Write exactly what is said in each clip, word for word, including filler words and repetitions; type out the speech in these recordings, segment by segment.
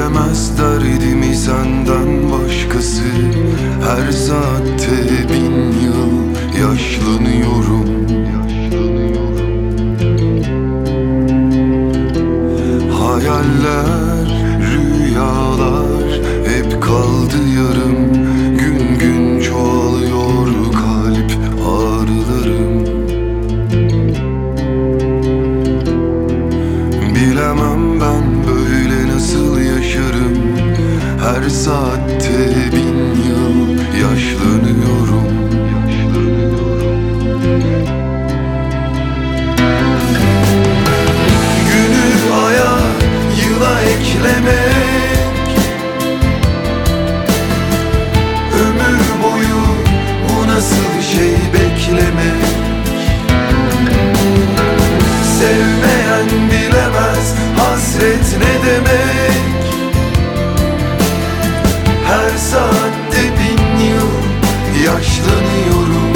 Bilemez derdimi senden başkası. Her saatte bin yıl yaşlanıyorum. Hayaller, rüyalar hep kaldı yarım. Gün gün çoğalıyor kalp ağrılarım. Bilemem ben böyle nasıl yaşarım. Her saatte bin yıl yaşlanıyorum. Günü aya, yıla eklemek, ömür boyu bu nasıl şey beklemek. Sevmeyen bilemez hasret ne demek. Her saatte bin yıl yaşlanıyorum.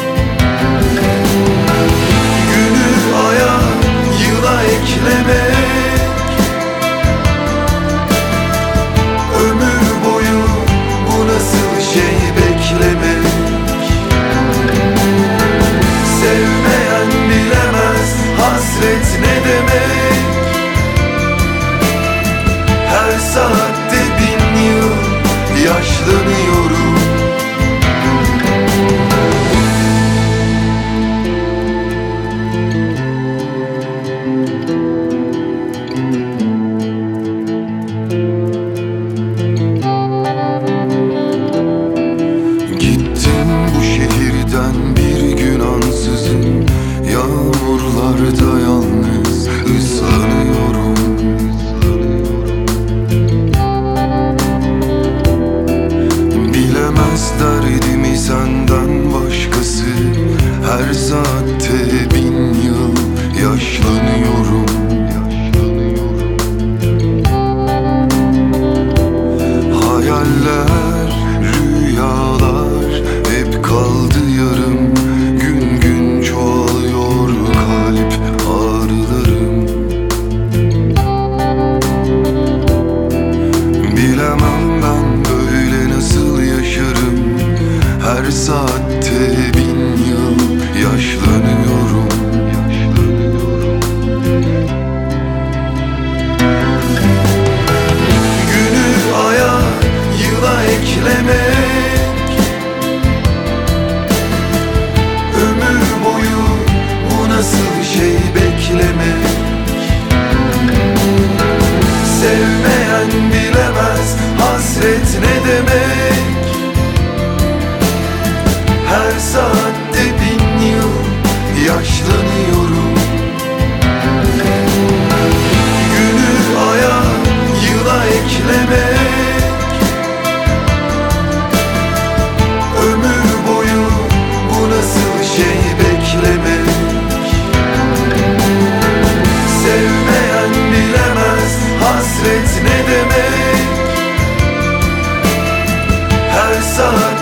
Günü aya, yıla eklemek, ömür boyu bu nasıl şey beklemek. Sevmeyen bilemez hasret ne demek. Her saatte bin yıl yaşlanıyorum. Gittim bu şehirden bir gün ansızın. Yağmurlarda yalnız ıslanıyorum. Bilemez derdimi senden başkası. Her saatte bin yıl yaşlanıyorum. Hayaller, rüyalar hep kaldı yarım. Gün gün çoğalıyor kalp ağrılarım. Bilemem ben böyle nasıl yaşarım. Her saatte bin yıl yaşlanıyorum. Günü aya, yıla eklemek, ömür boyu bu nasıl şey beklemek. Sevmeyen bilemez hasret ne demek. Her saatte bin yıl yaşlanıyorum. Günü aya, yıla eklemek, ömür boyu bu nasıl şey beklemek. Sevmeyen bilemez hasret ne demek. Her saat